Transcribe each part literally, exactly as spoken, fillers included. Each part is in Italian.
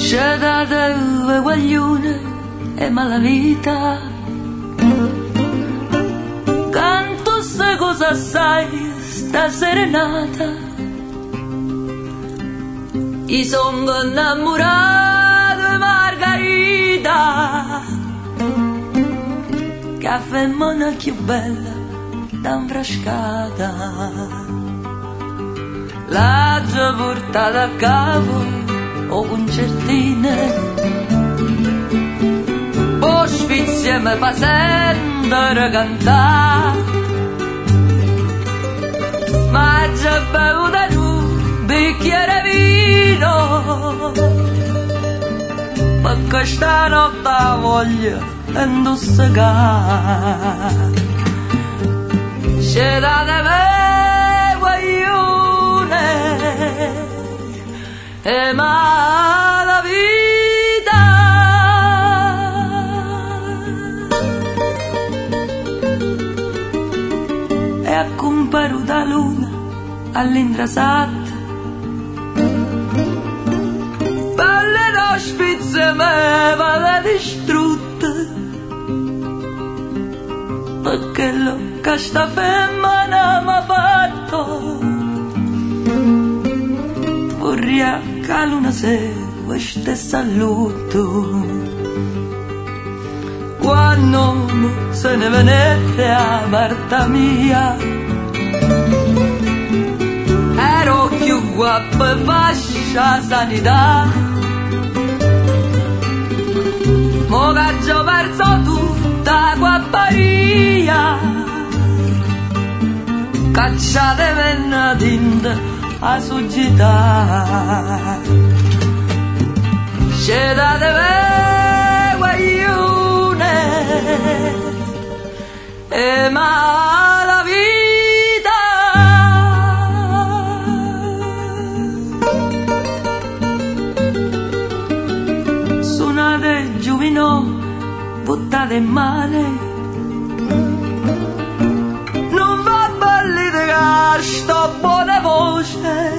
c'è da due guaglione e malavita. Canto se cosa sai sta serenata. I son innamorato di Margherita, che femmina più bella d'Anfrascata. L'ha già portata a capo o concertine, poi sfizia mi fa sentire cantare, ma già bevuta un bicchiere vino, perché stanotte voglio indossicare. C'è da me guaglione e mala vita, e a comparo da luna all'intrasat palle no spizze me vada distrutte, perché lo che sta femmina m'ha fatto. Vorrei che luna segue ste saluto, quando se ne venette a Marta mia, ero più guappa e fascia sanità. Mo che già perso tutta guapparia, cacciate venna tinta a società. C'è da me guaglione e mala vita. Suonate giovino, buttate male, non va belli di sto buona voce,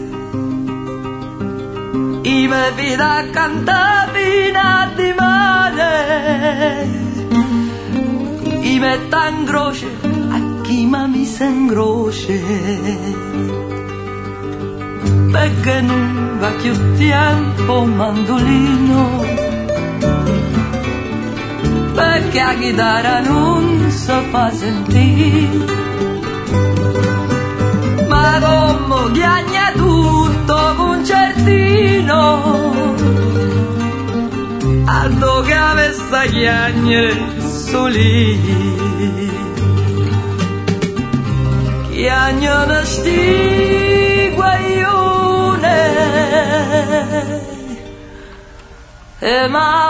i me vita a cantare fino di male, i metta in croce a chi ma mi sa in croce, perché non va più tempo mandolino, perché la chitarra non si fa sentire, ma come chiagna tutto concertino, alto che avessa chiagne soli, chiagnono sti guaglione e ma